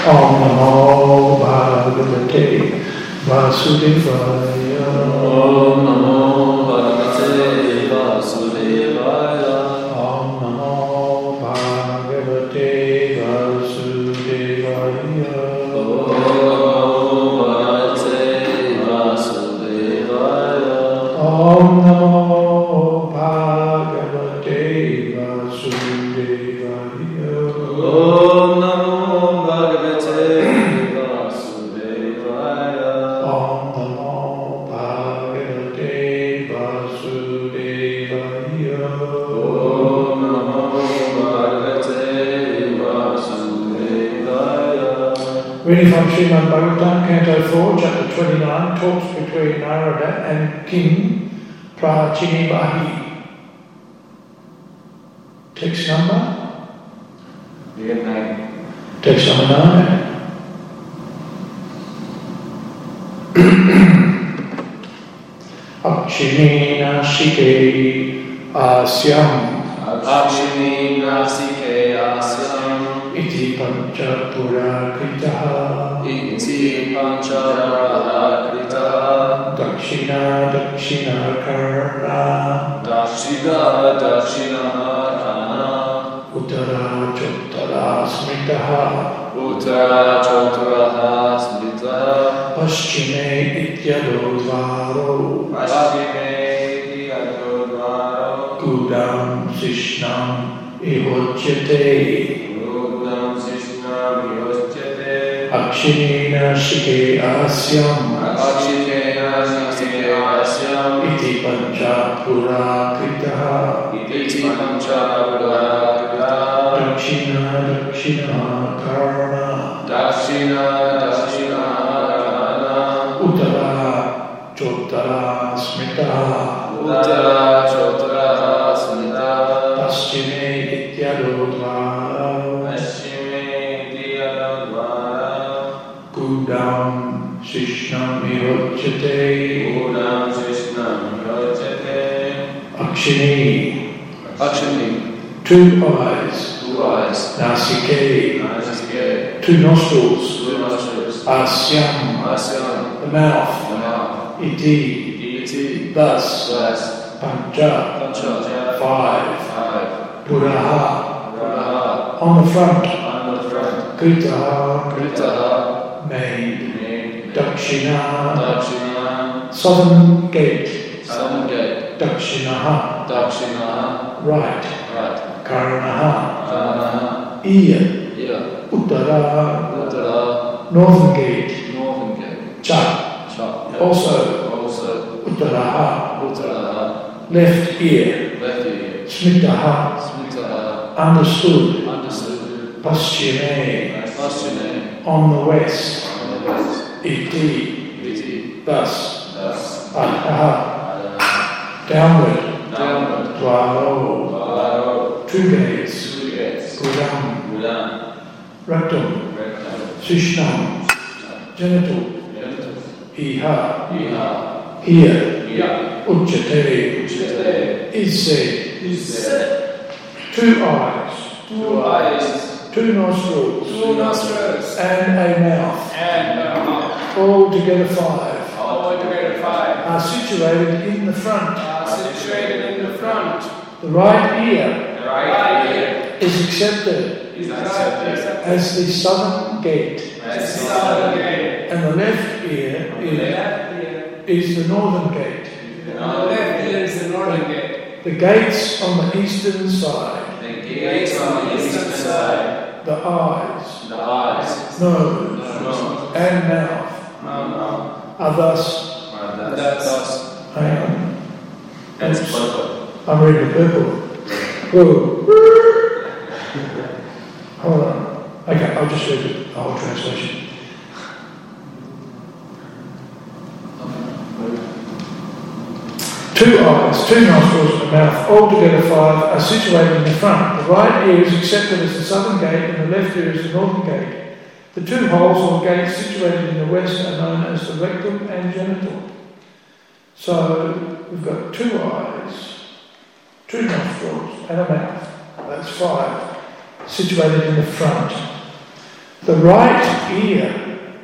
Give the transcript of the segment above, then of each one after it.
Om Namo Bhagavate Vasudevaya. Om Namo Bhagavate Vasudevaya. Om Namo Bhagavate Vasudevaya. Om Namo Bhagavate Vasudevaya. Om Namo Bhagavate Vasudevaya. Om Namo Bhagavate Vasudevaya. Om Namo Bhagavate Vasudevaya. Reading from Srimad Bhagavatam, Canto 4, Chapter 29, talks between Narada and King Prachinibahi. Text number? Text number 9. Akshini Nashike Asyam Akshini Nasike Asyam. Iti Pancha Pura Kritaha Iti Pancharaha Kritaha. Dakshina Dakshina Karna Dakshina Dakshina Karna. Uttara Chottara Smritaha Uttara Chottaraha Smritaha. Paschime Ityadodvaro Paschime Ityadodvaro. Gudam Sishnam Ihochyate Gudam Sishnam Ihochyate. Akshina Shike Asyam Akshine Nasike Asyam. Iti Pancha Pura Kritaha Iti Pancharaha Kritaha. Dakshina Dakshina Karna Dakshina Dakshina Karna. Uttara Chottara Smritaha Uttara Chottaraha Smritaha. Paschime Ityadodvaro Paschime Ityadodvaro. Gudam Sishnam Ihochyate Gudam Sishnam Ihochyate. Akshini Akshini. 2 eyes, Two eyes. Nasike Nasike. 2 nostrils, Two nostrils. Asyam Asyam. the mouth, The mouth. Iti Iti. thus, Thus. Pancha Pancha. 5, Five. Puraha Puraha. on the front, On the front. Kritaha Kritaha. main, Name. Dakshina Dakshina. southern gate, Southern gate. Dakshinaha Dakshina. right, Right. Karnaha Karna. ear, Ear. Uttara Uttara. northern gate, Northern gate. Chak Chak. also Also. Uttaraha Uttara. left ear, Left ear. Smritaha Smritaha. understood, Understood. Paschime Paschime. on the west, On the west. Iti Iti. thus, Thus. Adhaha downward, Downward. Dvaro Varo. 2 gates, Two gates. Gudam Gudam. rectum, Rectum. Sishnam genital, Genital. Iha Iha. here, Here. Uchyate Uchyate. is said, Is said. 2 eyes, Two eyes. 2 nostrils, Two nostrils. and a mouth, And a mouth. altogether 5, Altogether 5. are situated in the front. Are situated in the front. The right ear The right ear is accepted is accepted as the southern gate, as the southern gate. and the left ear The left ear. is the northern gate. On the left ear is the northern gate. The gates on the eastern side, The gates on the eastern side. the eyes, The eyes. nose, Nose. and mouth Mouth. are thus. That's Hang on, That's purple. I'm reading the purple. Whoa. Hold on. Okay, I'll just read the whole translation. Two eyes, 2 nostrils, and a mouth, altogether 5, are situated in the front. The right ear is accepted as the southern gate, and the left ear is the northern gate. The 2 holes or gates situated in the west are known as the rectum and genital. So we've got 2 eyes, 2 nostrils, and a mouth. That's 5, situated in the front. The right ear,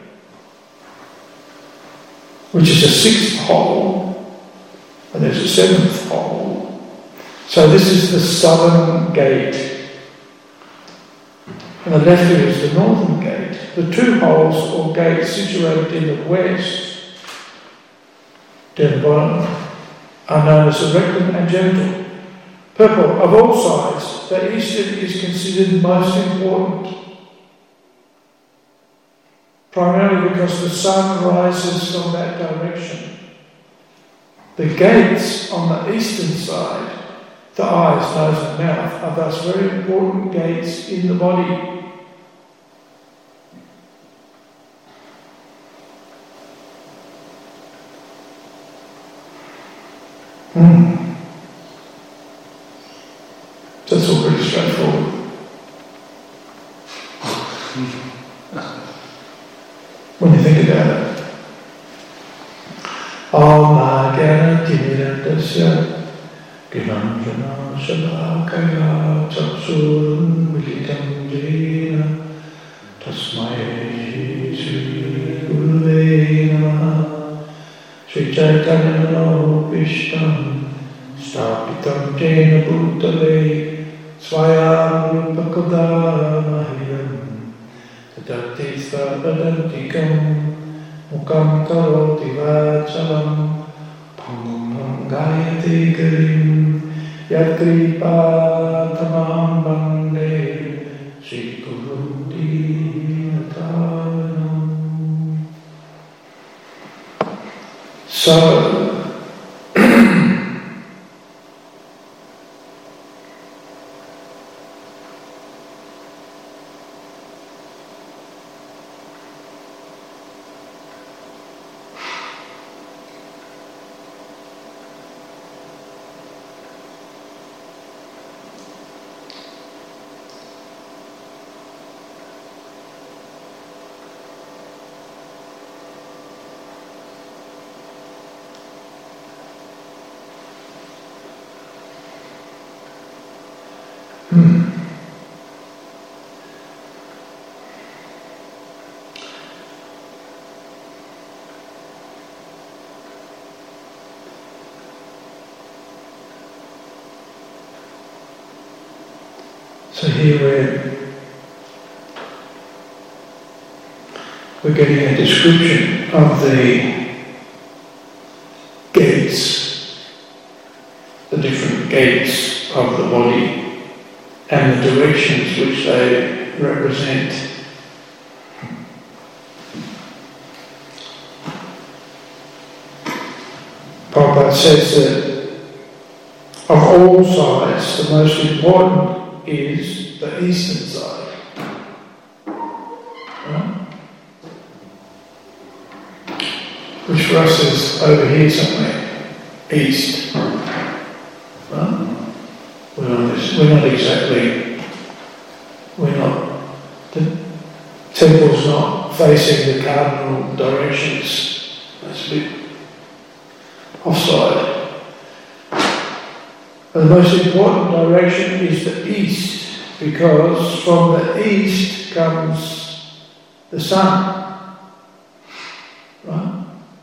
which is a sixth hole, and there's a seventh hole. So this is the southern gate, and the left ear is the northern gate. The two holes or gates situated in the west, down the bottom, are known as the rectum and genital. Purple, of all sides, the eastern is considered most important, primarily because the sun rises from that direction. The gates on the eastern side, the eyes, nose and mouth, are thus very important gates in the body. That's all pretty straightforward. When you think about it. Amaganatimirandasya Ginanjana Shalakaya Chaksurun Militam Jena Tasmai Shri Guruve Namaha Sri Chaitanya Vishtam Stapitam Jena Bhutale Swayam Rupakada Mahiyam Tadatisa Badantikam Mukam Karoti Vachalam Pangam Gayati Garim Yakripa Tamam Bande Sri Guru Dinatanam. So So here we're getting a description of the gates, the different gates of the body and the directions which they represent. Prabhupada says that of all sides, the most important is the eastern side. Right? Which for us is over here somewhere, east. Right? The temple's not facing the cardinal directions. That's a bit offside. The most important direction is the east, because from the east comes the sun. Right?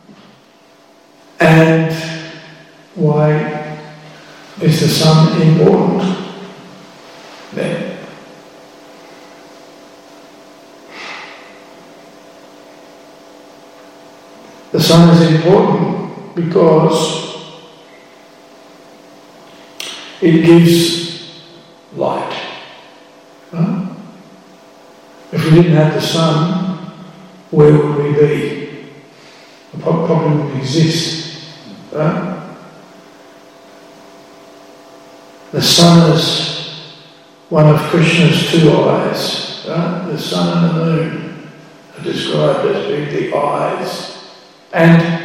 And why is the sun important then? The sun is important because it gives light. Right? If we didn't have the sun, where would we be? We probably wouldn't exist. Right? The sun is one of Krishna's two eyes. Right? The sun and the moon are described as being the eyes. And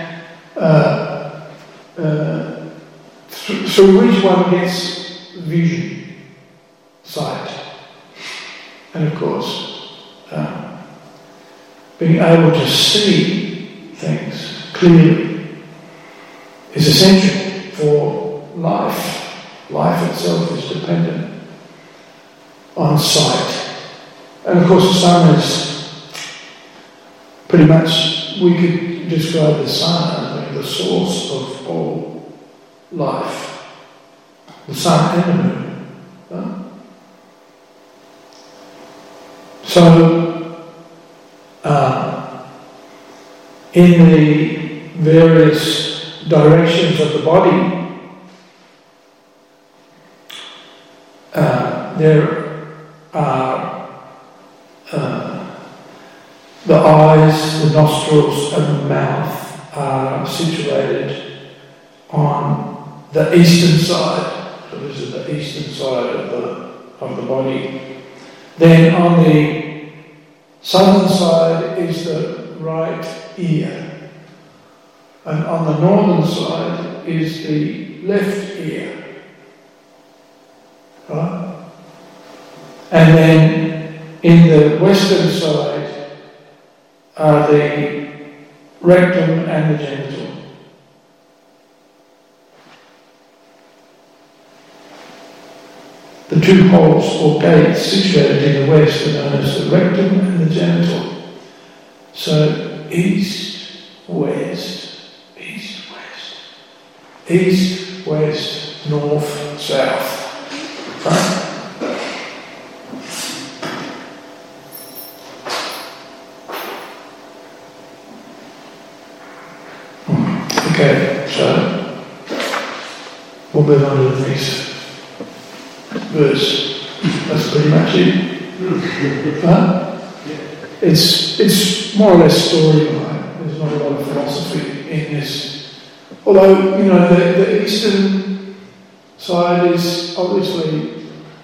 through which one gets vision, sight. And of course, being able to see things clearly is essential for life. Life itself is dependent on sight. And of course the sun is pretty much we could describe the sun as the source of all life. The sun and the moon. Right? So, in the various directions of the body, there are the eyes, the nostrils and the mouth are situated on the eastern side. So this is the eastern side of the body. Then on the southern side is the right ear. And on the northern side is the left ear. Right? And then in the western side are the rectum and the genital. The two holes or gates situated in the west are known as the rectum and the genital. So east, west, east, west, east, west, north, south. Right? Okay, so we'll move on to the next verse. That's pretty much it. Huh? It's more or less storyline. There's not a lot of philosophy in this. Although, you know, the eastern side is obviously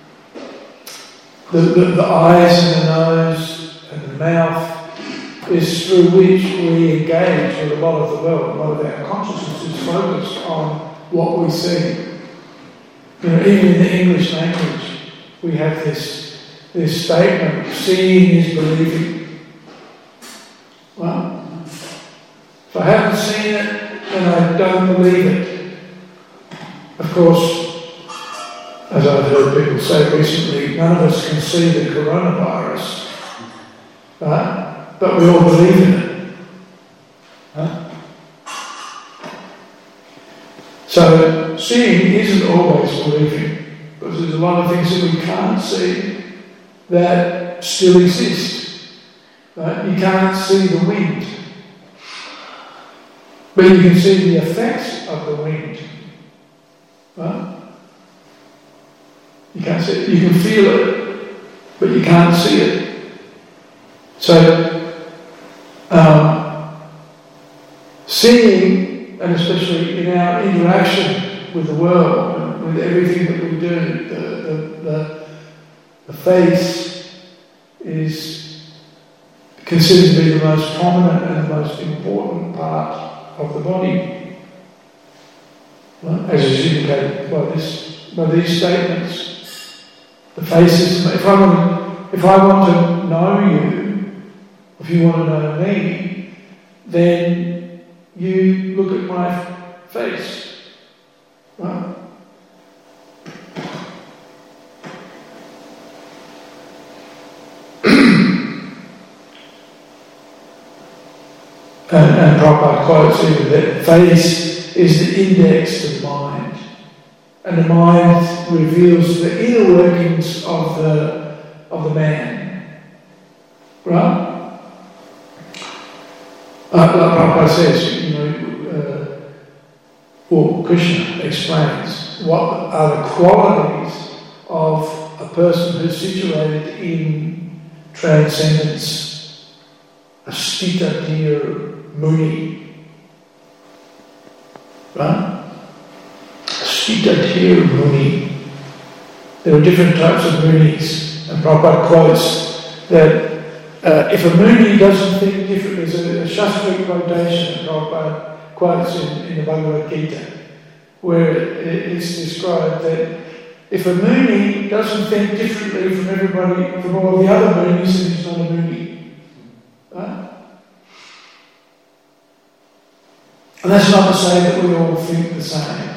the eyes and the nose and the mouth is through which we engage with a lot of the world. A lot of our consciousness is focused on what we see. You know, even in the English language, we have this statement, seeing is believing. Well, if I haven't seen it, then I don't believe it. Of course, as I've heard people say recently, none of us can see the coronavirus, right? But we all believe in it. Huh? So, seeing isn't always believing, because there's a lot of things that we can't see that still exist. Right? You can't see the wind, but you can see the effects of the wind. Right? You can't see it. You can feel it, but you can't see it. So, seeing, and especially in our interaction with the world, and with everything that we do, the face is considered to be the most prominent and the most important part of the body, right? As is indicated by these statements. The face is. If I want to know you, if you want to know me, then you look at my face, right? and Prabhupada quotes even that face is the index to the mind, and the mind reveals the inner workings of the man, right? Like Prabhupada says, you know, or Krishna explains what are the qualities of a person who's situated in transcendence, a stita dhir muni, right? A stita dhir muni. There are different types of munis, and Prabhupada quotes that if a muni doesn't think differently, there's a Shastric quotation that Prabhupada quotes in the Bhagavad Gita, where it's described that if a muni doesn't think differently from everybody, from all the other munis, then he's not a muni. Right? And that's not to say that we all think the same.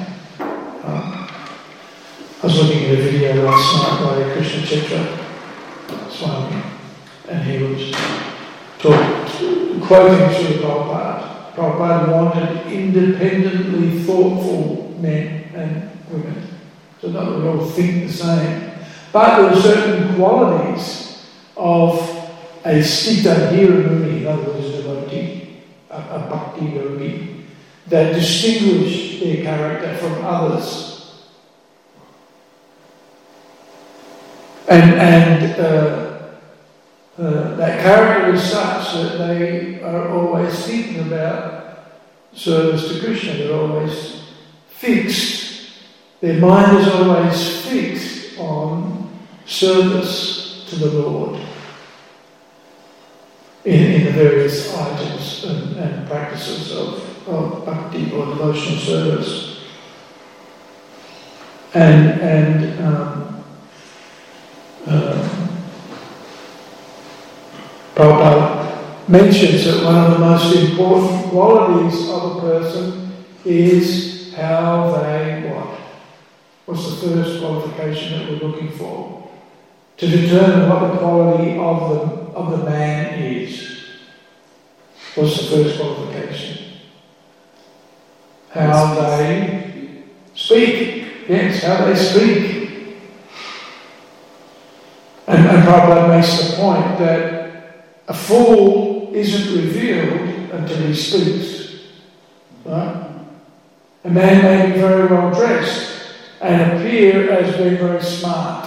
I was looking at a video last night by Krishna Chetra Swami, and he was quoting Srila Prabhupada wanted independently thoughtful men and women. So not that we all think the same. But there are certain qualities of a Siddha Hiramuni, in other words, a devotee, a bhakti yogi, that distinguish their character from others. And that character is such that they are always thinking about service to Krishna. They're always fixed. Their mind is always fixed on service to the Lord in the various items and practices of bhakti or devotional service. Prabhupada mentions that one of the most important qualities of a person is how they what? What's the first qualification that we're looking for? To determine what the quality of the man is. What's the first qualification? How they speak. Yes, how they speak. And Prabhupada makes the point that a fool isn't revealed until he speaks. Right? A man may be very well dressed and appear as being very smart.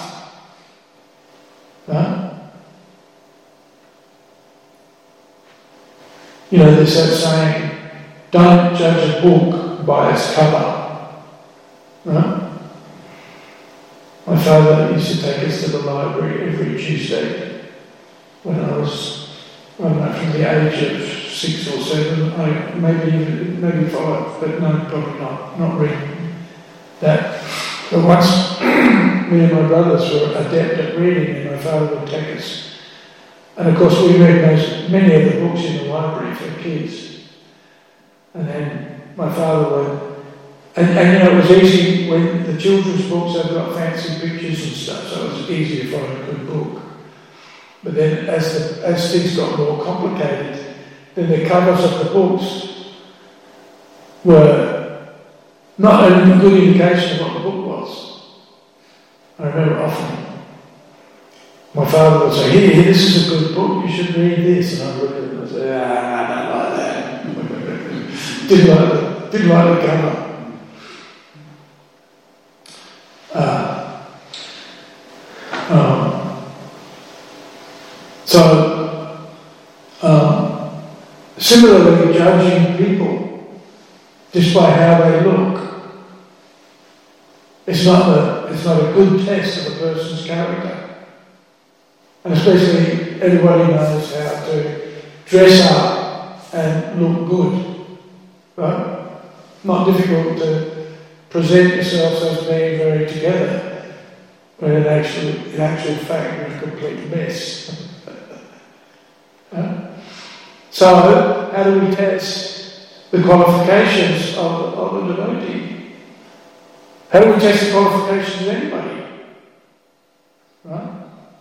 Right? You know, there's that saying, don't judge a book by its cover. Right? My father used to take us to the library every Tuesday when I was, I don't know, from the age of 6 or 7, maybe 5, but no, probably not reading that. But once me and my brothers were adept at reading, and my father would take us. And of course we read many of the books in the library for kids. And then my father would, and you know, it was easy when the children's books have got fancy pictures and stuff, so it was easy to find a good book. But then as things got more complicated, then the covers of the books were not a good indication of what the book was. I remember often my father would say, here, this is a good book, you should read this. And I looked at it and I said, I don't like that. Didn't like the cover. Similarly, judging people just by how they look, it's not a good test of a person's character. And especially everybody knows how to dress up and look good, right? Not difficult to present yourself as being very together, when in actual fact you're a complete mess. So, how do we test the qualifications of a devotee? How do we test the qualifications of anybody? Right?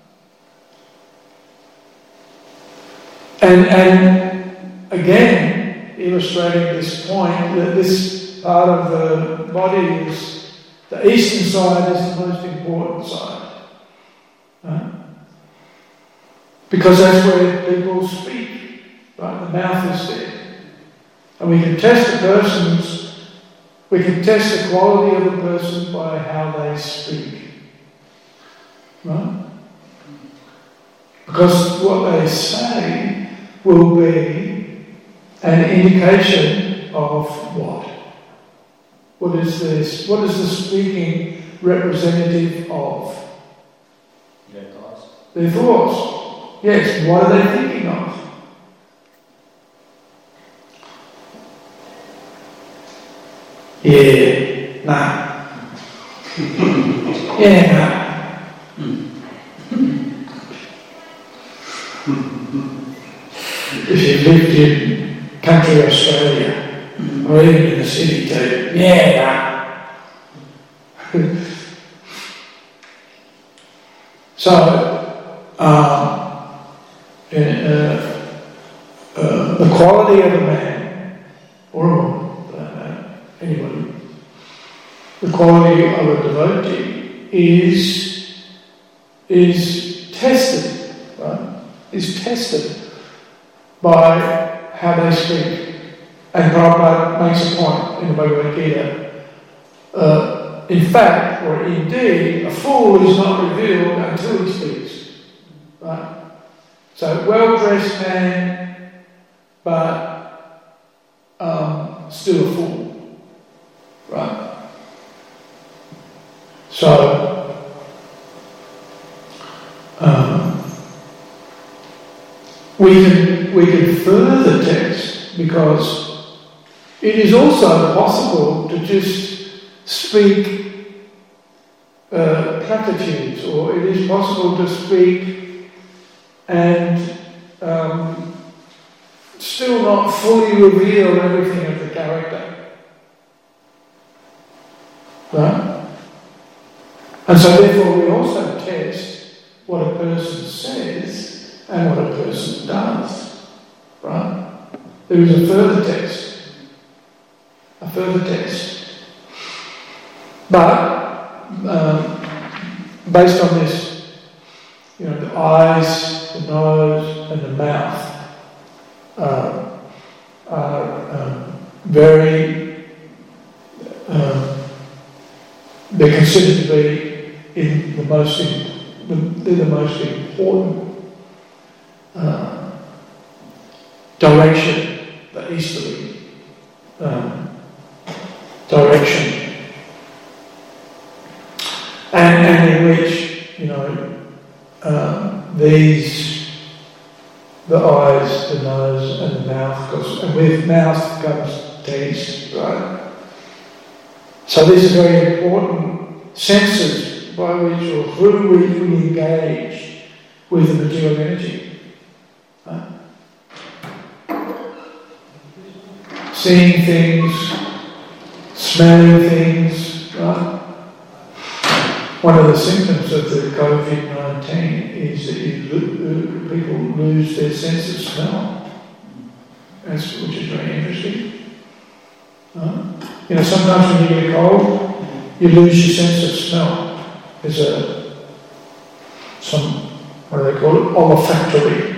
And again, illustrating this point that this part of the body is, the eastern side is the most important side. Right? Because that's where people speak. Right? The mouth is there. And we can test the quality of a person by how they speak. Right? Because what they say will be an indication of what? What is this? What is the speaking representative of? Their thoughts. Their thoughts. Yes, what are they thinking of? Yeah, nah. Yeah, nah. If you lived in country Australia, or even in the city too, yeah, nah. So, the quality of a man, or a woman, for that matter, anybody, the quality of a devotee is tested, right? Is tested by how they speak. And Prabhupada makes a point in the Bhagavad Gita. In fact, or indeed, a fool is not revealed until he speaks. Right? So, well-dressed man, but still a fool. Right? So, we can further test, because it is also possible to just speak platitudes, or it is possible to speak and still not fully reveal everything of the character. Right? And so therefore we also test what a person says and what a person does. Right? There is a further test. But based on this, the eyes, the nose, and the mouth are very, they're considered to be the most important direction, the easterly direction, and in which the eyes, the nose, and the mouth, and with mouth comes taste, right? So these are very important senses by which or through which we engage with the material energy. Right? Seeing things, smelling things, right? One of the symptoms of the COVID-19 is that people lose their sense of smell, which is very interesting. Sometimes when you get cold, you lose your sense of smell. There's what do they call it? Olfactory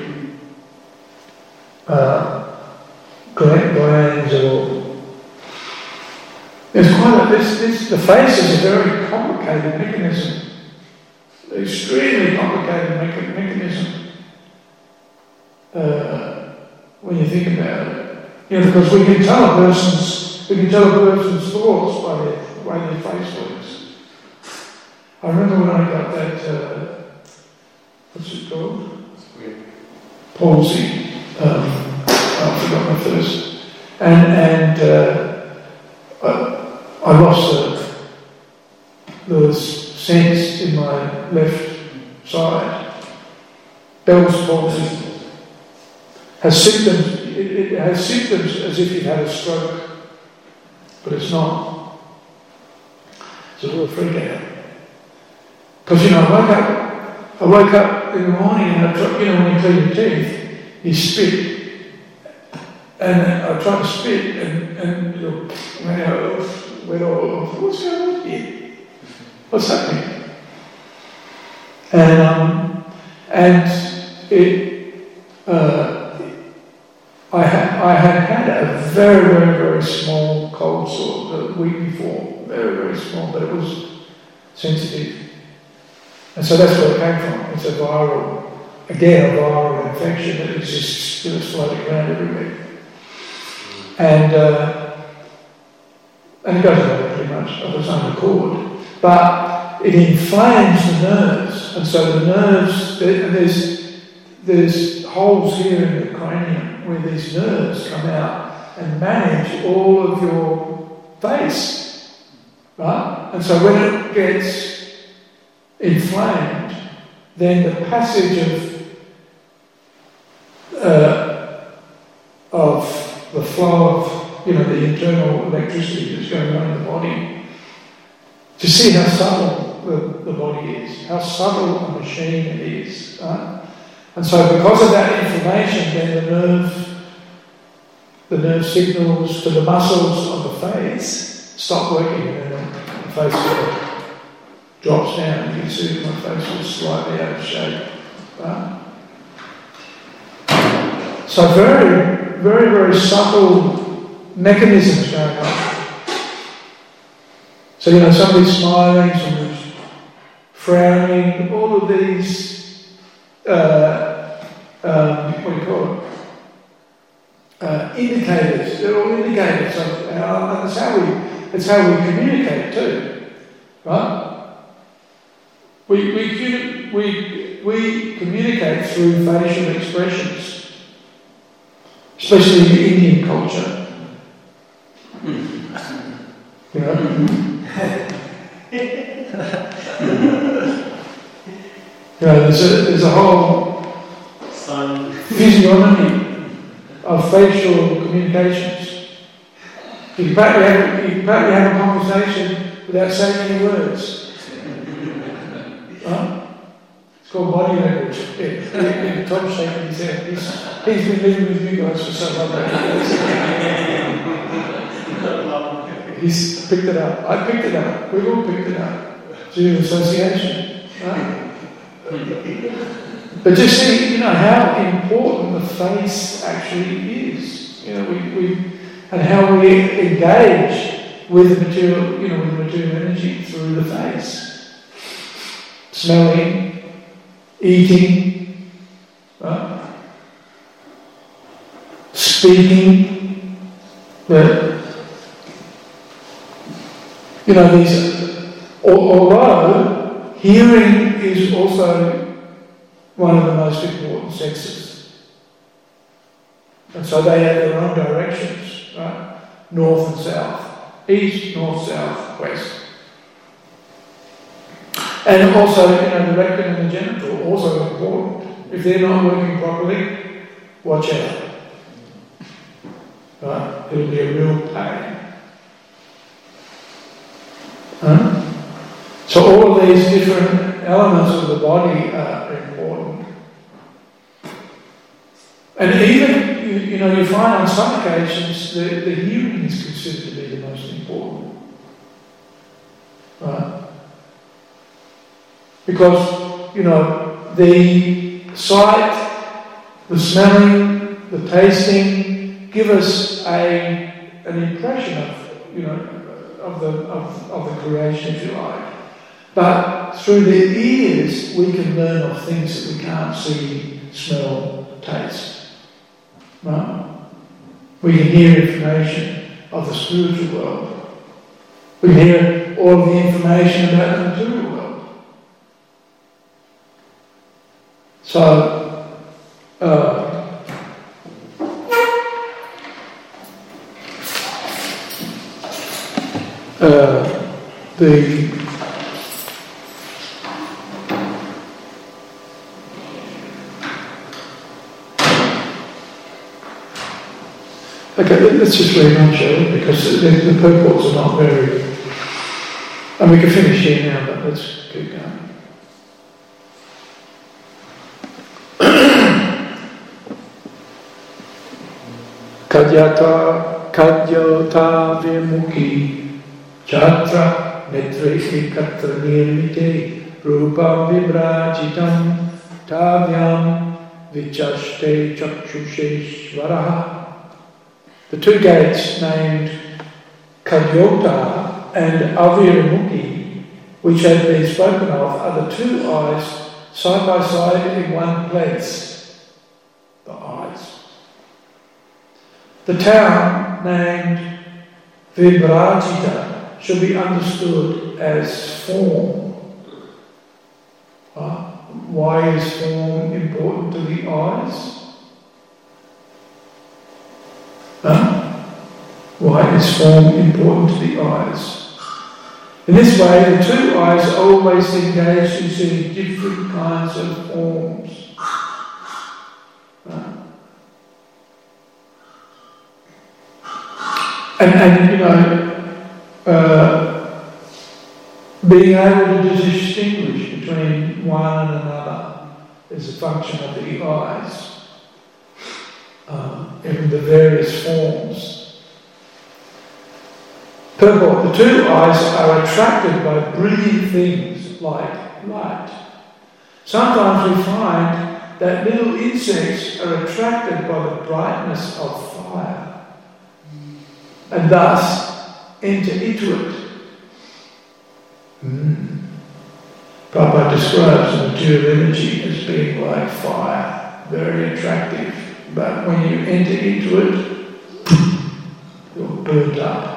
glands, or there's quite the face is a very complicated mechanism, extremely complicated mechanism when you think about it. Because we can tell a person's thoughts by the way their face works. I remember when I got that, what's it called? Palsy. I forgot my first. And I lost the sense in my left side. Bell's palsy has symptoms. It has symptoms as if you've had a stroke, but it's not. It's a real freak out. Because I woke up in the morning and I tried, when you clean your teeth, you spit. And I tried to spit and went off. What's going on here? What's happening? And I had a very, very, very small cold sore the week before. Very, very small, but it was sensitive. And so that's where it came from. It's a viral infection that exists, floating around everywhere. And it goes away pretty much of its own accord. But it inflames the nerves. And so the nerves, there's holes here in the cranium where these nerves come out and manage all of your face. Right? And so when it gets inflamed, then the passage of the flow of the internal electricity that's going on in the body, to see how subtle the body is, how subtle a machine it is. Right? And so because of that inflammation, then the nerve the nerve signals to the muscles of the face stop working, and then the face sort of drops down. You can see my face was slightly out of shape. Right? So very, very, very subtle mechanisms going on. So, somebody's smiling, somebody's frowning, all of these, what do you call it? Indicators. They're all indicators of how, and it's how we communicate too, right? We communicate through facial expressions, especially in the Indian culture. There's a whole physiognomy of facial communications. You can partly have a conversation without saying any words. Right? It's called body language. Yeah. Tom's shaking his head. He's been living with you guys for so long. He's picked it up. I picked it up. We've all picked it up. Due to association. Right? But just see, how important the face actually is. And how we engage with the material, with the material energy through the face. Smelling, eating, right? Speaking. Although hearing is also one of the most important senses. And so they have their own directions, right? North and south. East, north, south, west. And also, the rectum and the genital, also important. If they're not working properly, watch out. Right? It'll be a real pain. So all of these different elements of the body are important. And even, you find on some occasions the hearing is considered to be the most important. Right? Because, the sight, the smelling, the tasting give us an impression of the creation, if you like. But through the ears, we can learn of things that we can't see, smell, taste. Right? We can hear information of the spiritual world. We can hear all of the information about the material world. So, okay, let's just read on, shall we? Because the purports are not very... And we can finish here now, but let's keep going. Kadyota vimukhi chatra netre ekatra nirmite rupam vibrajitam tavyam vichaste chakshusheshvaraha. The two gates named Kadyota and Aviramukhi, which have been spoken of, are the two eyes side by side in one place. The eyes. The town named Vibrajita should be understood as form. Why is form important to the eyes? Why is form important to the eyes? In this way, the two eyes are always engaged in seeing different kinds of forms. Being able to distinguish between one and another is a function of the eyes. In in the various forms. Purport. The two eyes are attracted by brilliant things like light. Sometimes we find that little insects are attracted by the brightness of fire and thus enter into it. Prabhupada describes the material energy as being like fire, very attractive, but when you enter into it, you're burnt up.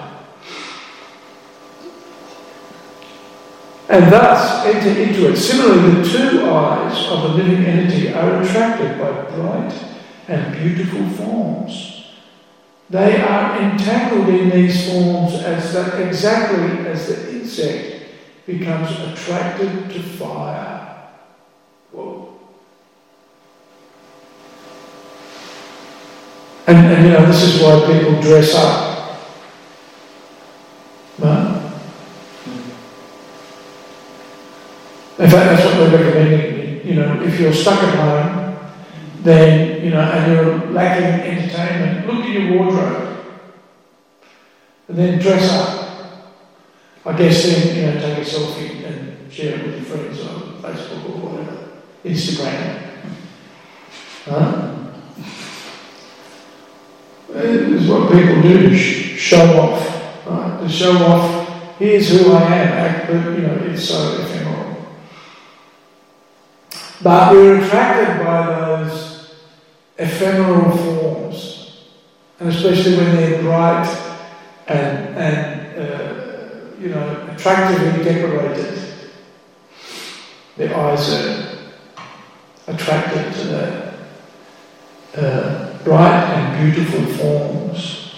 And thus enter into it. Similarly, the two eyes of a living entity are attracted by bright and beautiful forms. They are entangled in these forms exactly as the insect becomes attracted to fire. Whoa. And this is why people dress up. Right? In fact, that's what we're recommending. If you're stuck at home, then, and you're lacking entertainment, look at your wardrobe and then dress up. I guess then, take a selfie and share it with your friends on Facebook or whatever, Instagram. Right? This is what people do to show off. Right? To show off, here's who I am, but it's so ephemeral. But we're attracted by those ephemeral forms, and especially when they're bright and attractively decorated. The eyes are attracted to the bright and beautiful forms.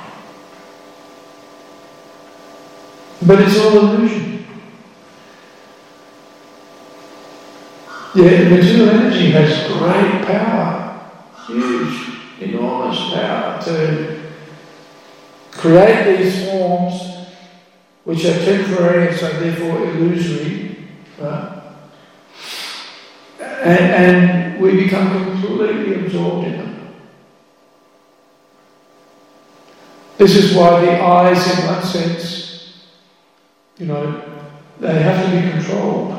But it's all illusion. Yeah, material energy has great power, huge, enormous power to create these forms which are temporary and so therefore illusory, right? And we become completely absorbed in them. This is why the eyes, in one sense, they have to be controlled.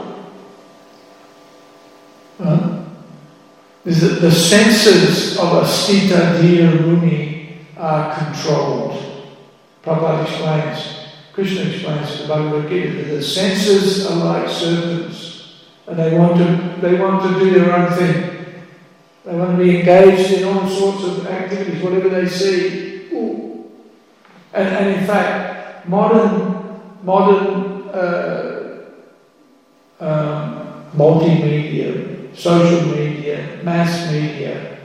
The senses of Astita Dhira Muni are controlled. Prabhupada explains, Krishna explains in the Bhagavad Gita that the senses are like serpents and they want to do their own thing. They want to be engaged in all sorts of activities, whatever they see. Ooh. And in fact, modern multimedia, social media, mass media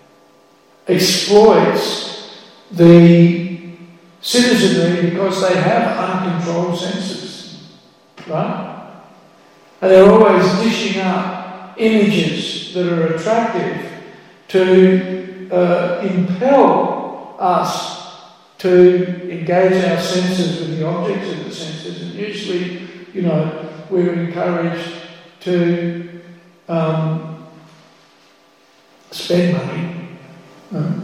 exploits the citizenry because they have uncontrolled senses, right? And they're always dishing up images that are attractive to impel us to engage our senses with the objects of the senses. And usually, we're encouraged to spend money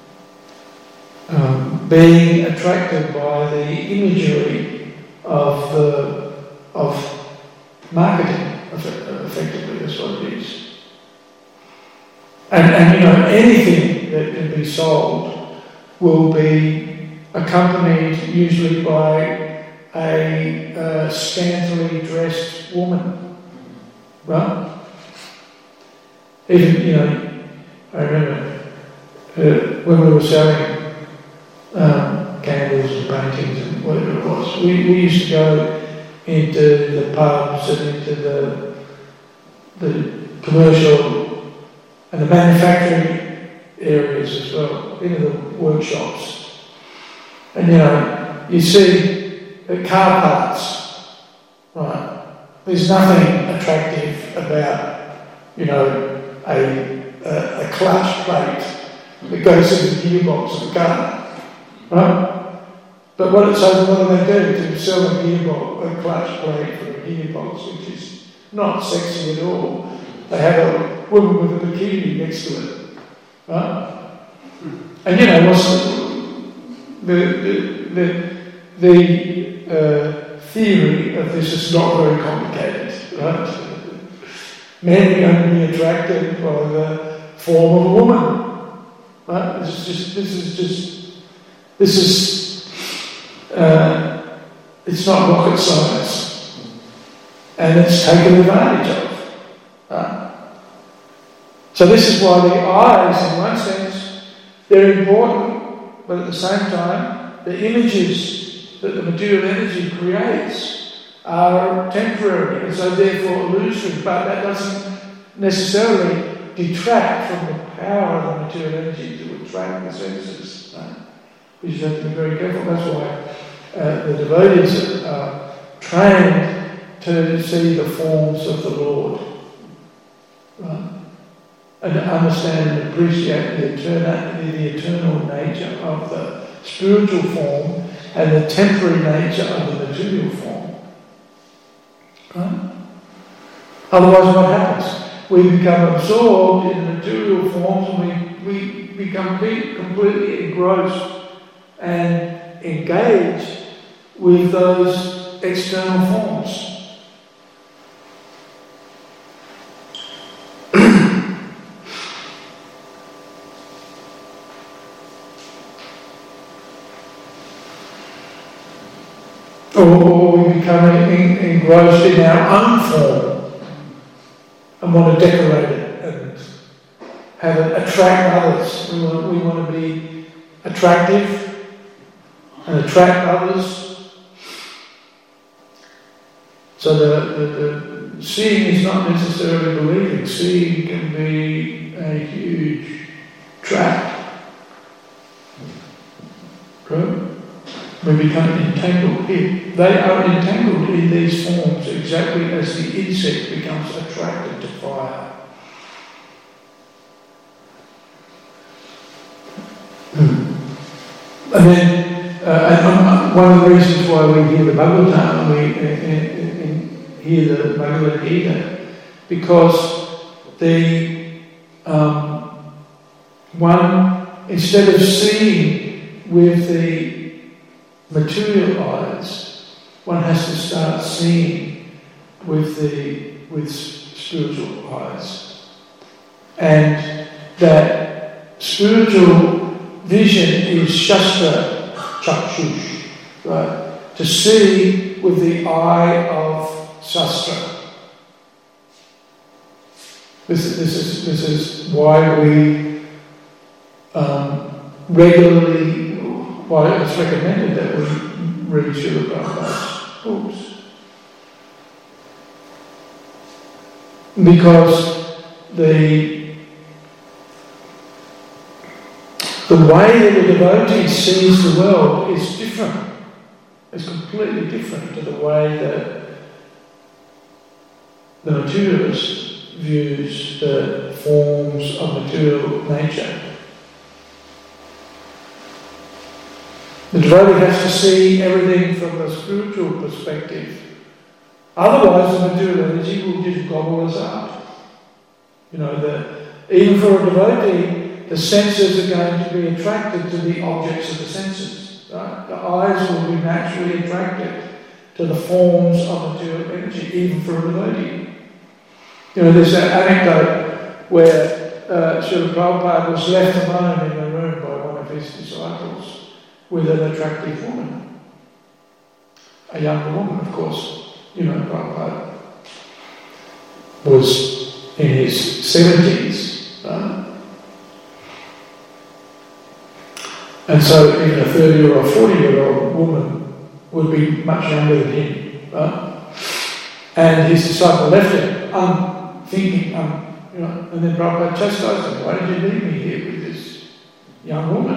being attracted by the imagery of marketing. Effectively, that's what it is. And anything that can be sold will be accompanied usually by a scantily dressed woman, right? Even, I remember when we were selling candles and paintings and whatever it was, we used to go into the pubs and into the commercial and the manufacturing areas as well, into the workshops. And you see car parts, right? There's nothing attractive about, a clutch plate that goes in the gearbox of the car, right? But what do they do to sell a gearbox, a clutch plate for a gearbox, which is not sexy at all? They have a woman with a bikini next to it, right? And you know, what's the theory of this is not very complicated, right? Men are only attracted by the form of a woman, right? This is it's not rocket science, and it's taken advantage of. Right? So this is why the eyes, in one sense, they're important, but at the same time, the images that the material energy creates are temporary and so therefore illusory, but that doesn't necessarily detract from the power of the material energy to attract the senses. Right? We just have to be very careful. That's why the devotees are trained to see the forms of the Lord. Right? And to understand and appreciate the eternal nature of the spiritual form and the temporary nature of the material form. Right? Otherwise, what happens? We become absorbed in the material forms and we become completely engrossed and engaged with those external forms. Or we become engrossed in our own form and want to decorate it and have it attract others. We want to be attractive and attract others. So the seeing is not necessarily believing. Seeing can be a huge trap. Right? We become entangled here. They are entangled in these forms exactly as the insect becomes attracted to fire. And then, one of the reasons why we hear the Bhagavatam, we hear the Bhagavad Gita, because the one, instead of seeing with the material eyes, one has to start seeing with spiritual eyes, and that spiritual vision is Shastra Chakshush, right? To see with the eye of Shastra. This is why we regularly. Well, it's recommended that we read Srila Prabhupada's books. Because the way that the devotee sees the world is different. It's completely different to the way that the materialist views the forms of material nature. The devotee has to see everything from the spiritual perspective. Otherwise, the material energy will just gobble us up. You know, even for a devotee, the senses are going to be attracted to the objects of the senses. Right? The eyes will be naturally attracted to the forms of material energy, even for a devotee. You know, there's that anecdote where Srila Prabhupada was left alone in a room by one of his disciples with an attractive woman. A younger woman, of course. You know, Prabhupada was in his 70s. Right? And so even a 30 or a 40-year-old woman would be much younger than him. Right? And his disciple left him, thinking, you know, and then Prabhupada chastised him. Why did you leave me here with this young woman?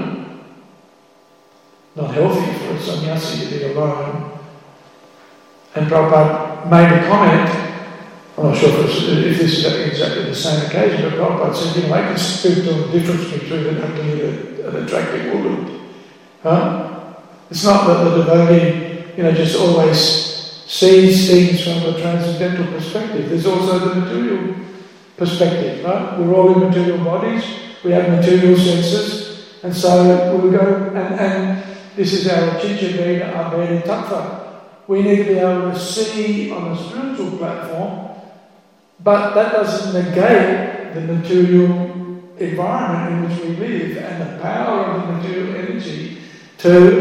Not healthy for a sannyasi to be alone. And Prabhupada made a comment, I'm not sure if this is exactly the same occasion, but Prabhupada said, you know, I can speak to the difference between an ugly and an attractive woman. Huh? It's not that the devotee, you know, just always sees things from a transcendental perspective. There's also the material perspective, right? We're all in material bodies, we have material senses, And so we go, and this is our Chicha Veda Abheda Tattva. We need to be able to see on a spiritual platform, but that doesn't negate the material environment in which we live and the power of the material energy to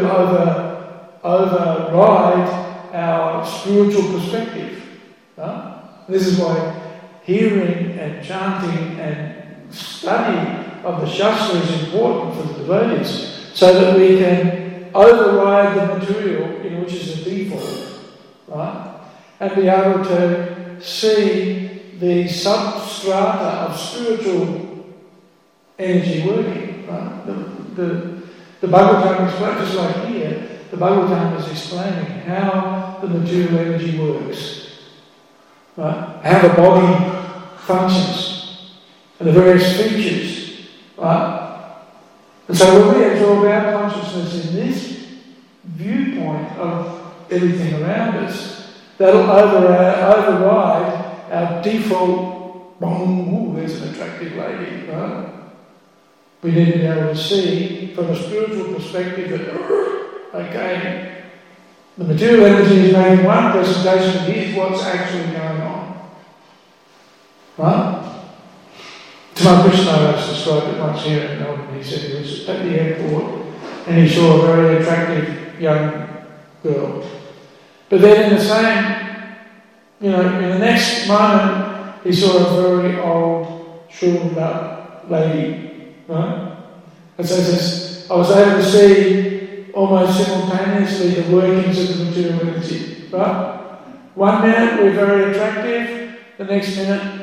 override our spiritual perspective. This is why hearing and chanting and study of the Shastra is important for the devotees, so that we can override the material in which is a default, right? And be able to see the substrata of spiritual energy working, right? The Bhagavatam explains, just like here, the Bhagavatam is explaining how the material energy works, right? How the body functions and the various features, right? And so when we absorb our consciousness in this viewpoint of everything around us, that'll override our default, ooh, there's an attractive lady, right? We need to be able to see from a spiritual perspective that, okay, the material energy is making one presentation, but here's what's actually going on. Right? Tamal Krishna described it once here in Melbourne. He said he was at the airport and he saw a very attractive young girl. But then in the same, in the next moment, he saw a very old, shriveled up lady. Right? And so he says, I was able to see almost simultaneously the workings of the material energy. Right? 1 minute we're very attractive, the next minute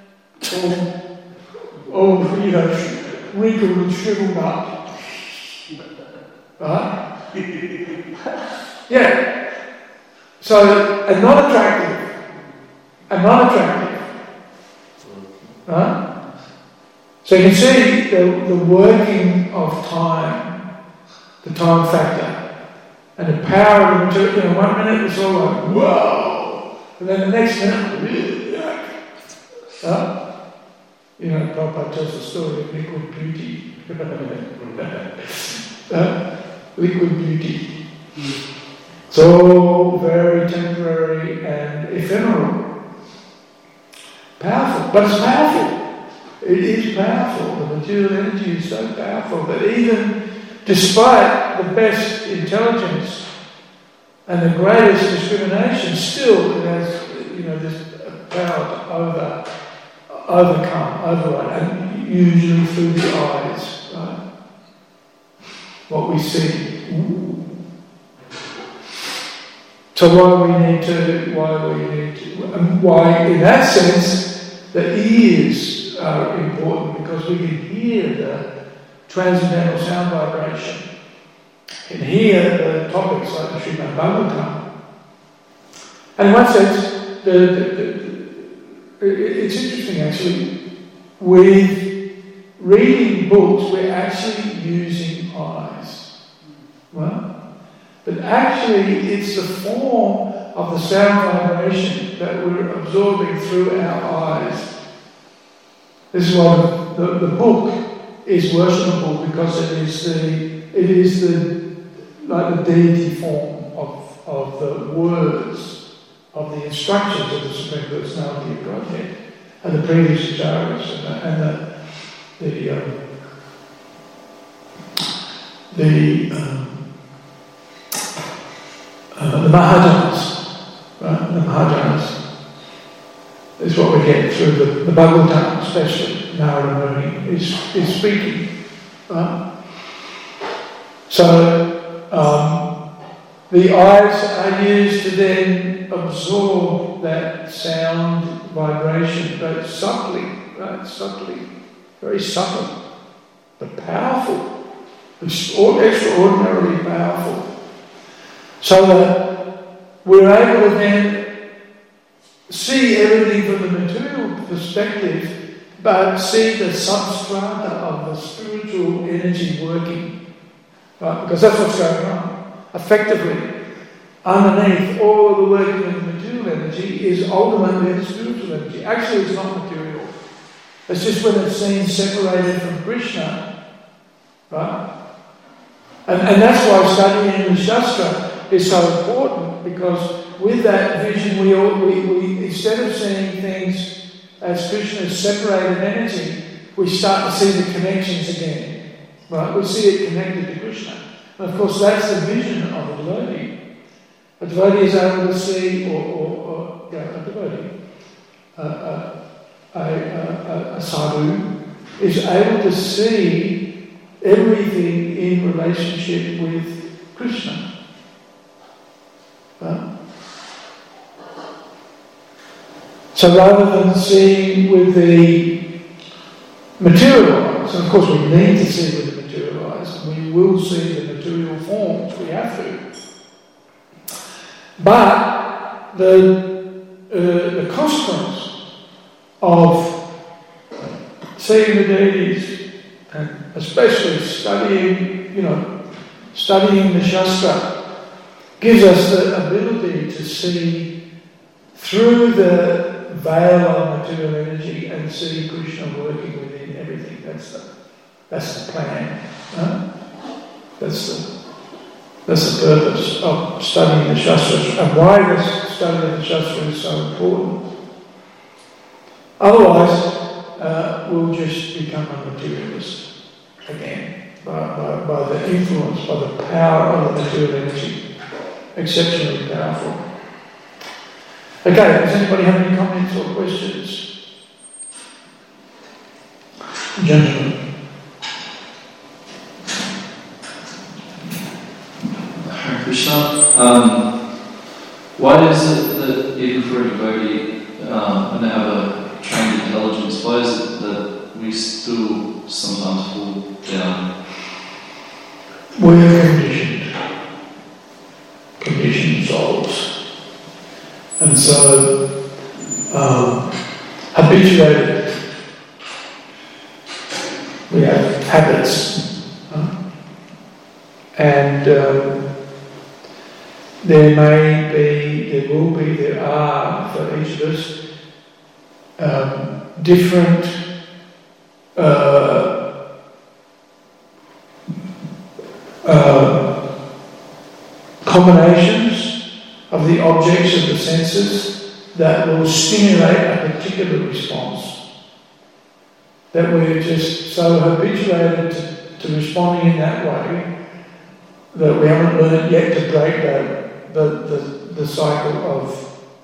wrinkled and shriveled up. Right? Yeah. So, and not attractive. Right? So you can see the working of time, the time factor, and the power of the material. 1 minute it's all like, whoa! And then the next minute, really, right? Prabhupada tells the story of liquid beauty. Liquid beauty. It's all very temporary and ephemeral. Powerful, but it's powerful. It is powerful. The material energy is so powerful that even despite the best intelligence and the greatest discrimination, still it has, this power to override, and usually through the eyes, right? What we see. Ooh. So why in that sense, the ears are important, because we can hear the transcendental sound vibration, and hear the topics like the Srimad Bhagavatam. And in one sense, it's interesting actually, with reading books we're actually using eyes, right? But actually it's the form of the sound vibration that we're absorbing through our eyes. This is why the book is worshipable, because it is the deity form of the words, of the instructions of the Supreme Personality of Godhead, and the previous acharyas the Mahajanas, right? The Mahajanas is what we get through the Bhagavatam, especially Narada Muni is speaking, right? So the eyes are used to then absorb that sound vibration, but subtly, right? Very subtle, but powerful, extraordinarily powerful. So that we're able to then see everything from the material perspective, but see the substrata of the spiritual energy working. Right? Because that's what's going on. Effectively, underneath all of the working of the material energy is ultimately the spiritual energy. Actually, it's not material. It's just when it's seen separated from Krishna, right? And that's why studying the Shastra is so important, because with that vision, we instead of seeing things as Krishna's separated energy, we start to see the connections again, right? We see it connected to Krishna. And of course, that's the vision of a devotee. A devotee is able to see, a sadhu is able to see everything in relationship with Krishna. Right? So rather than seeing with the material eyes, and of course we need to see with the material eyes, and we will see the material forms, we have to. But the consequence of seeing the deities, and especially studying the Shastra, gives us the ability to see through the veil of material energy and see Krishna working within everything. That's the plan. Right? That's the purpose of studying the Shastras, and why this study of the Shastra is so important. Otherwise, we'll just become a materialist again by the influence, by the power of the material energy. Exceptionally powerful. Okay, does anybody have any comments or questions? Gentlemen. Hare Krishna. Why is it that even for a devotee, when they have a trained intelligence, why is it that we still sometimes fall down? We're conditioned souls. And so, habituated. We have habits. And there are, for each of us, different combinations of the objects of the senses that will stimulate a particular response. That we're just so habituated to responding in that way that we haven't learned yet to break the cycle of,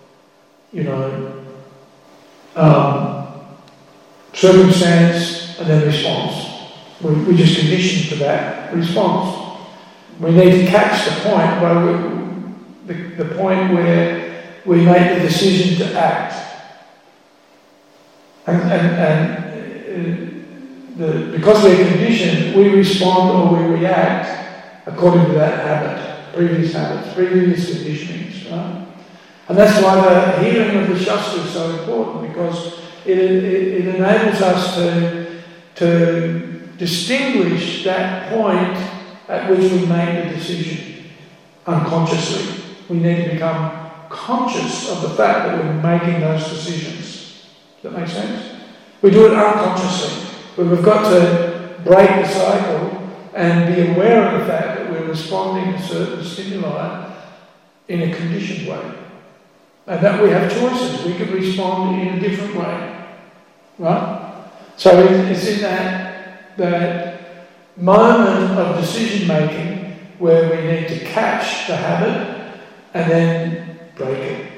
circumstance and then response. We're just conditioned to that response. We need to catch the point where we make the decision to act, because we're conditioned, we respond or we react according to that habit, previous conditionings, right? And that's why the hearing of the Shastra is so important, because it enables us to distinguish that point at which we make the decision unconsciously. We need to become conscious of the fact that we're making those decisions. Does that make sense? We do it unconsciously, but we've got to break the cycle and be aware of the fact that we're responding to certain stimuli in a conditioned way. And that we have choices. We can respond in a different way. Right? So it's in that moment of decision making where we need to catch the habit and then break it.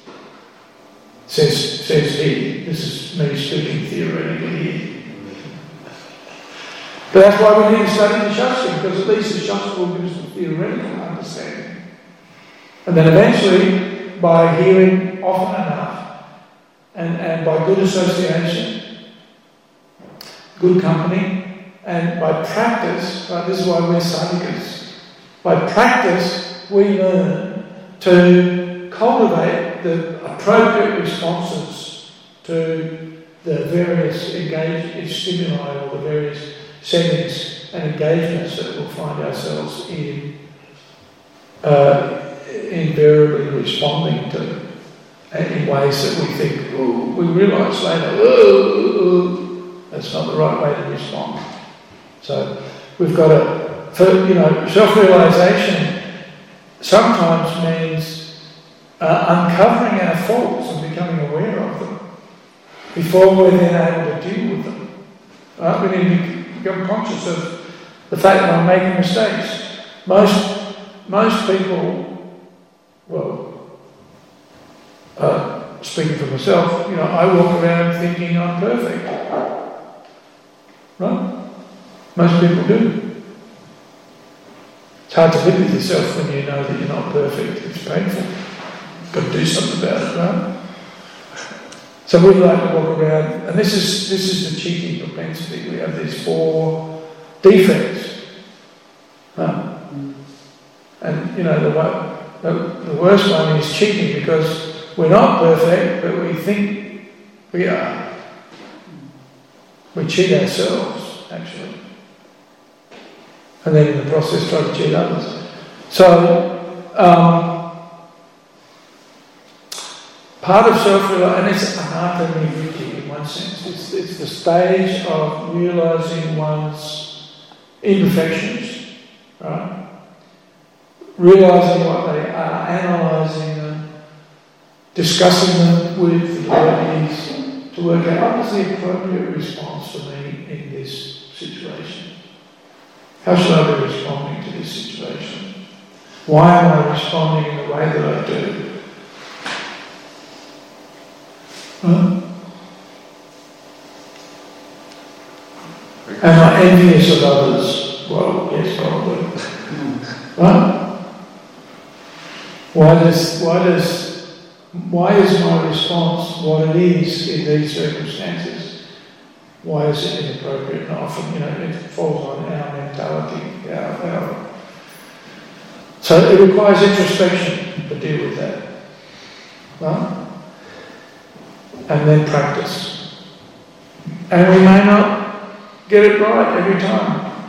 Says he. This is me speaking theoretically here. But that's why we need to study the Shastra, because at least the Shastra will give us a theoretical understanding. And then eventually, by hearing often enough, and by good association, good company, and by practice, right, this is why we're sadhakas. By practice, we learn to cultivate the appropriate responses to the various stimuli or the various settings and engagements that we'll find ourselves in, invariably responding to in ways that we think, we realise later, that's not the right way to respond. So we've got to, self-realisation sometimes means uncovering our faults and becoming aware of them before we're then able to deal with them. Right? We need to become conscious of the fact that I'm making mistakes. Most people, speaking for myself, I walk around thinking I'm perfect. Right? Most people do. It's hard to live with yourself when you know that you're not perfect. It's painful. You've got to do something about it, right? So we like to walk around, and this is the cheating propensity. We have these 4 defects. And the worst one is cheating, because we're not perfect, but we think we are. We cheat ourselves, actually. And then in the process try to cheat others. So, part of self-realisation, and it's anartha nivritti in one sense, it's the stage of realising one's imperfections, right? Realising what they are, analysing them, discussing them with the devotees to work out what is the appropriate response for me in this situation. How should I be responding to this situation? Why am I responding in the way that I do? Am I envious of others? Well, yes, probably. Right? Why is my response what it is in these circumstances? Why is it inappropriate? And often, it falls on our mentality. So it requires introspection to deal with that. Right? And then practice. And we may not get it right every time.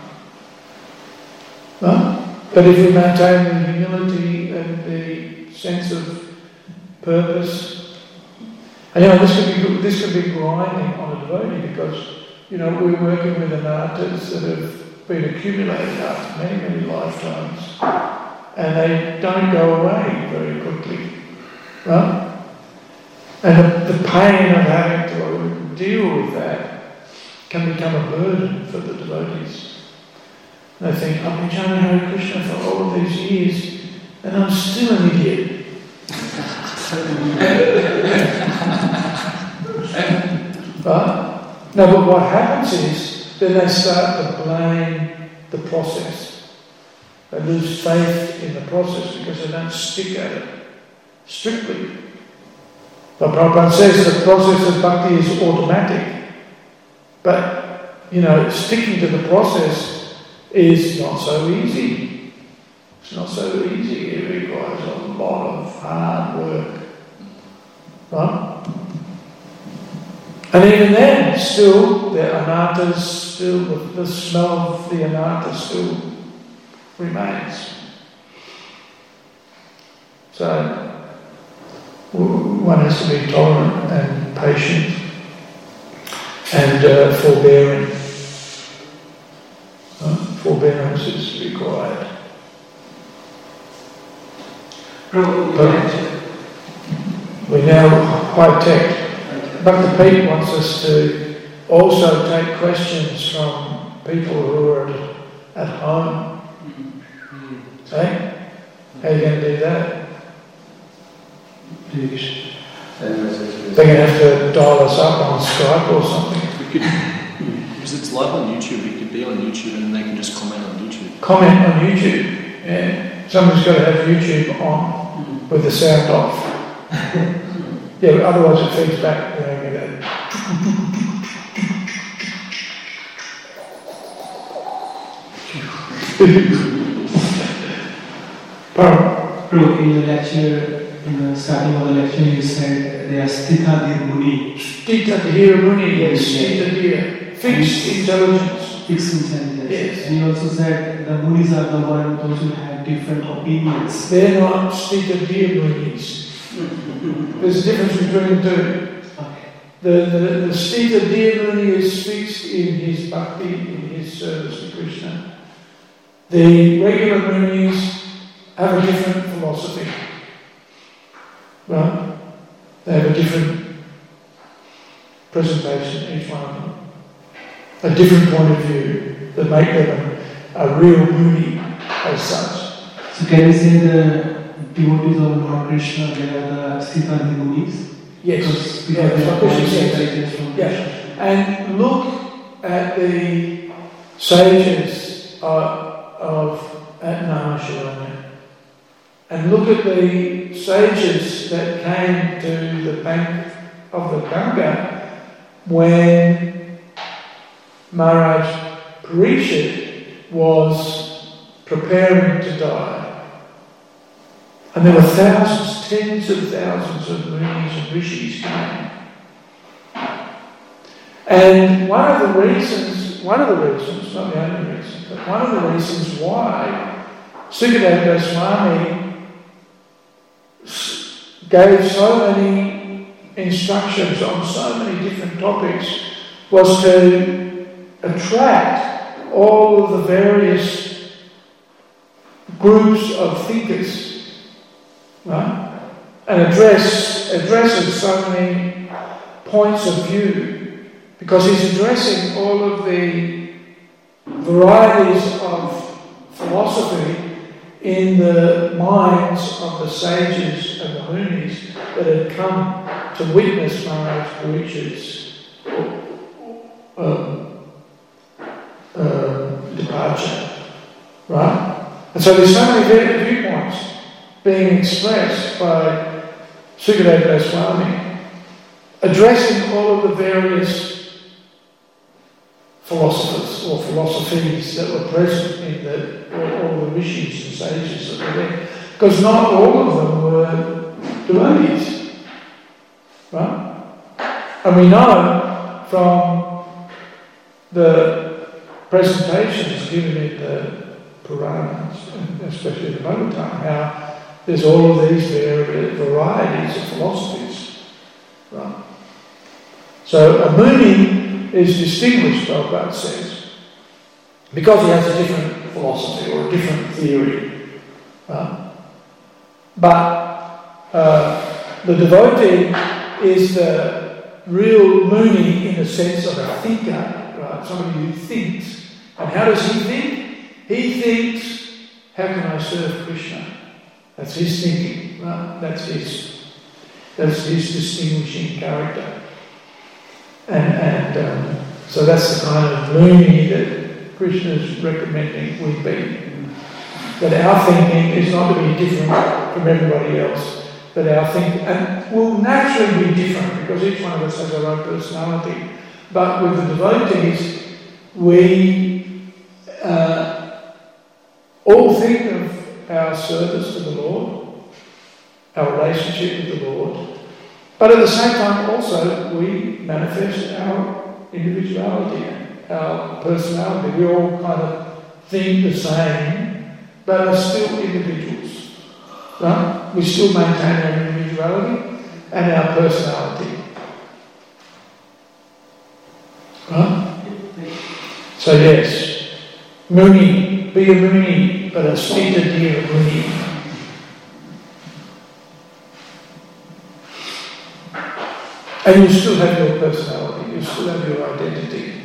Right? But if we maintain the humility and the sense of purpose, and this could be grinding on a devotee, because we're working with anarthas that have been accumulated after many, many lifetimes, and they don't go away very quickly, right? And the pain of having to deal with that can become a burden for the devotees. They think, I've been chanting Hare Krishna for all of these years, and I'm still an idiot. Right? No, but what happens is, then they start to blame the process. They lose faith in the process because they don't stick at it strictly. But Prabhupada says the process of bhakti is automatic. But, sticking to the process is not so easy. It's not so easy. It requires a lot of hard work. Right? And even then, still, the anarthas, still, the smell of the anartha still remains. So, one has to be tolerant and patient and forbearing. Forbearance is required. But we're now high-tech. Dr. Pete wants us to also take questions from people who are at home. Hey? How are you going to do that? They're going to have to dial us up on Skype or something. Because it's live on YouTube, it could be on YouTube and they can just comment on YouTube. Comment on YouTube, yeah. Someone's got to have YouTube on with the sound off. Yeah, otherwise it feeds back. In the lecture, in the starting of the lecture, you said they are Sthitadir Muni. Sthitadir Muni, yes, Sthitadir. Fixed intelligence. Fixed intelligence. Yes. And you also said the Munis are the ones those who have different opinions. They're not Sthitadir Munis. There's a difference between the two. Okay. The Sthitadir Muni is fixed in his bhakti, in his service to Krishna. The regular Moonies have a different philosophy. Right? They have a different presentation, each one of them. A different point of view that make them a real Mooney as such. So can you say the devotees of Lord Krishna, they are the Siddhartha Munis? Yes. Because they are Krishna says. guidance from Yeah. Krishna. And look at the sages at Namasyalanya. And look at the sages that came to the bank of the Ganga when Maharaj Parikshit was preparing to die. And there were thousands, tens of thousands of munis and rishis came. And one of the reasons, not the only reason, but one of the reasons why Sukadeva Goswami gave so many instructions on so many different topics was to attract all of the various groups of thinkers, right? And addresses so many points of view, because he's addressing all of the varieties of philosophy in the minds of the sages and the Munis that had come to witness Maharaj Parikshit's departure, right? And so there's so many viewpoints being expressed by Sukadeva Goswami, addressing all of the various philosophers or philosophies that were present in all the rishis and sages that were there. Because not all of them were devotees, right? And we know from the presentations given in the Puranas, and especially the Bhagavatam, how there's all of these varieties of philosophies, right? So a Muni is distinguished, Prabhupada says, because he has a different philosophy or a different theory. But the devotee is the real Muni in the sense of a thinker, right? Somebody who thinks. And how does he think? He thinks, how can I serve Krishna? That's his thinking, right? That's his distinguishing character. And so that's the kind of Muni that Krishna is recommending we be. That our thinking is not to be different from everybody else, but our thinking, and will naturally be different because each one of us has our own personality. But with the devotees, we all think of our service to the Lord, our relationship with the Lord, but at the same time also we manifest our individuality, our personality. We all kind of think the same, but are still individuals. Right? We still maintain our individuality and our personality. Right? So yes, Muni, be a Muni, but a sweeter dear Muni. And you still have your personality, you still have your identity.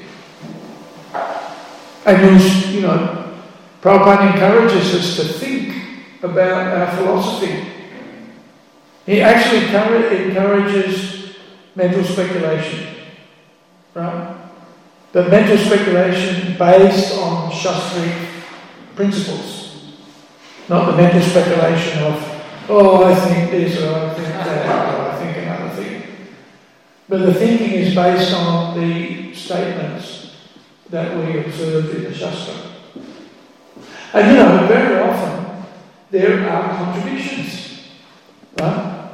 And you know, Prabhupada encourages us to think about our philosophy. He actually encourages mental speculation, right? But mental speculation based on Shastric principles, not the mental speculation of, oh, I think this or I think that or I think another thing. But the thinking is based on the statements that we observe in the Shastra. And you know, very often there are contradictions, right?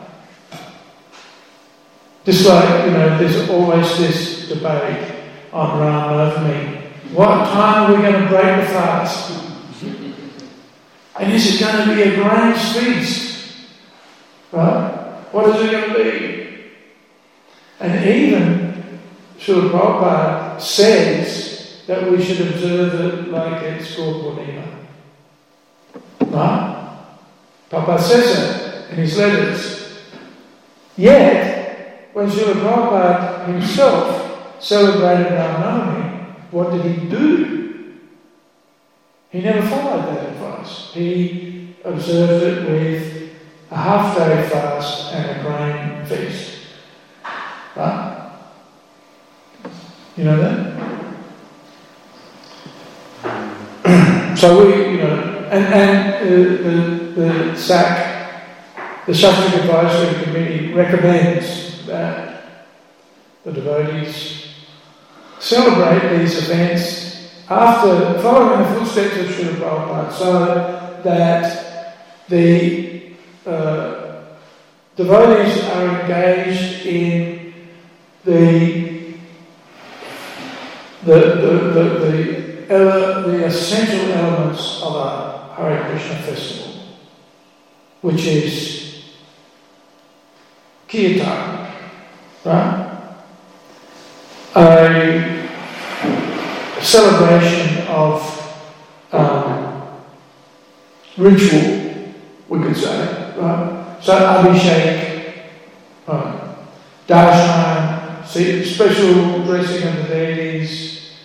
Just like, you know, there's always this debate on Ram Navami. What time are we going to break the fast? And is it going to be a grains feast? Right? What is it going to be? And even Srila Prabhupada says that we should observe it like it's Gaur Purnima. Prabhupada says that in his letters. Yet, when Srila Prabhupada himself celebrated Ramanavami, what did he do? He never followed that advice. He observed it with a half-day fast and a grain feast. Right? You know that? So we, and the SAC, the Shastric Advisory Committee, recommends that the devotees celebrate these events after following the footsteps of Srila Prabhupada, so that the devotees are engaged in the essential elements of a Hare Krishna festival, which is kirtan, right? A celebration of ritual, we could say, right? So Abhishek, right? Darshan, special dressing of the deities,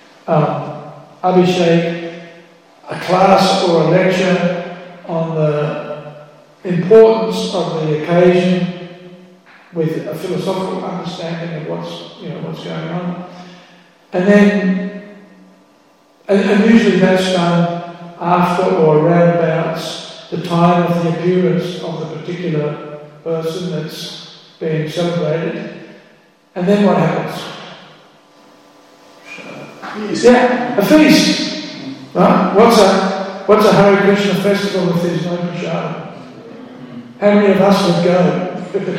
Abhishek, a class or a lecture on the importance of the occasion with a philosophical understanding of what's going on. And then, and usually that's done after or around about the time of the appearance of the particular person that's being celebrated. And then what happens? Yeah, a feast. Right? What's a Hare Krishna festival if there's no prasadam? How many of us would go?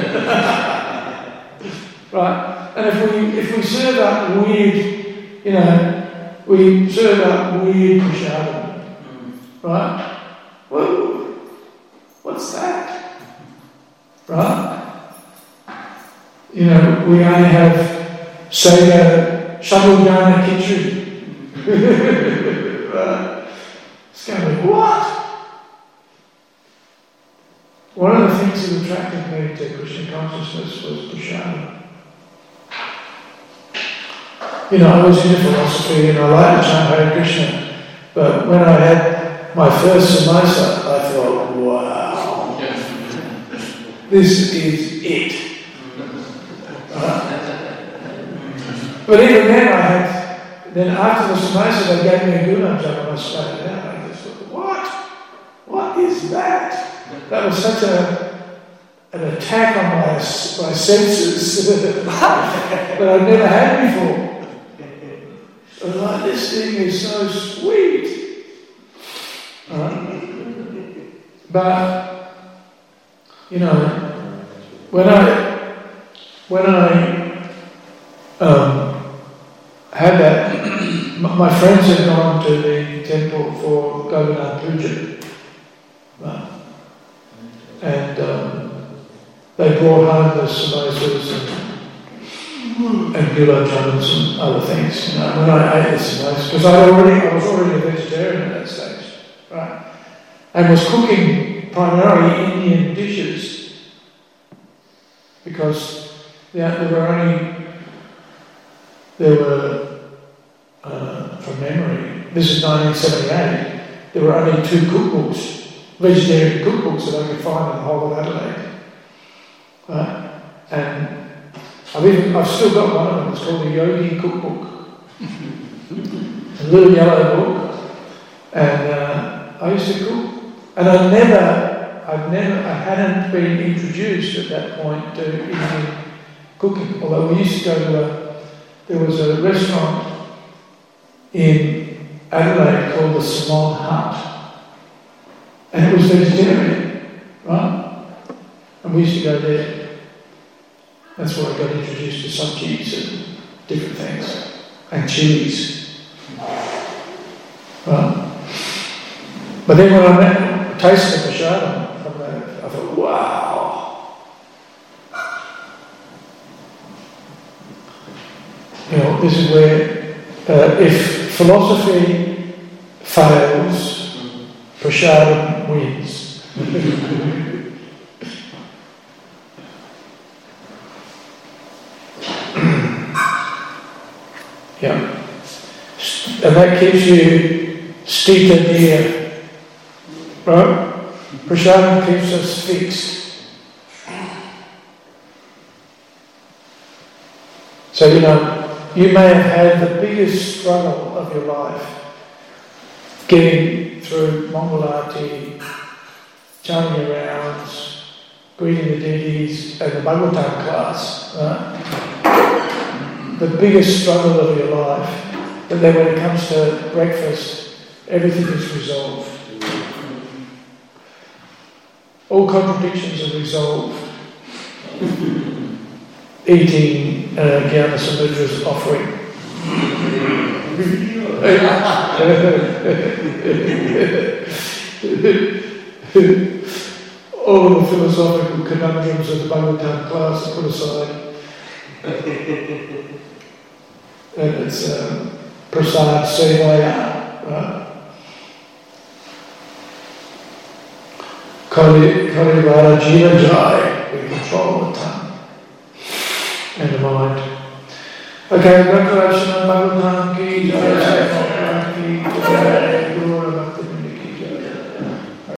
Right? And if we serve up weird, we serve up weird prasadam, right? Well, what's that? Right? We only have Sega Shabudana Khichdi. Right? It's going to be, what? One of the things that attracted me to Krishna consciousness was prasadam. I was into philosophy and I liked to chant Hare Krishna, but when I had my first samosa, I thought, wow, this is it. But even then after the samosa, they gave me a gulab jamun and I spat it out. I just thought, what? What is that? That was such an attack on my senses that I'd never had before. I was like, this thing is so sweet. But, when I had that, my friends had gone to the temple for Govardhan Puja. Right? And they brought home the samosas and gulab jamuns and other things. When I ate the samosas, because I was already a vegetarian at that stage, right? And was cooking primarily Indian dishes because there were from memory, this is 1978, there were only 2 cookbooks, vegetarian cookbooks that I could find in the whole of Adelaide. Right? And I've still got one of them. It's called the Yogi Cookbook, a little yellow book. And I used to cook, and I hadn't been introduced at that point to Indian cooking. Although we used to go to there was a restaurant in Adelaide called the Simon Hut, and it was vegetarian, right? And we used to go there. That's where I got introduced to sabjis and different things, and chilies. Right? But then when I tasted the prasadam from that, I thought, wow. This is where, if philosophy fails, prasadam wins. Yeah. And that keeps you steeped near, right? Prasadam keeps us fixed. So, you may have had the biggest struggle of your life getting through Mangalarti, chanting your rounds, greeting the deities, and the Bhagavatam class, right? The biggest struggle of your life. But then when it comes to breakfast, everything is resolved. All contradictions are resolved. Eating Gyana Samudra's offering. All the philosophical conundrums of the Bhagavatam class are put aside. And it's Prasad Sevaya, right? Karivara Jiva Jai, we control the tongue and the mind. Okay, congratulations on Bhagavatam ki jai, ki jai, Guru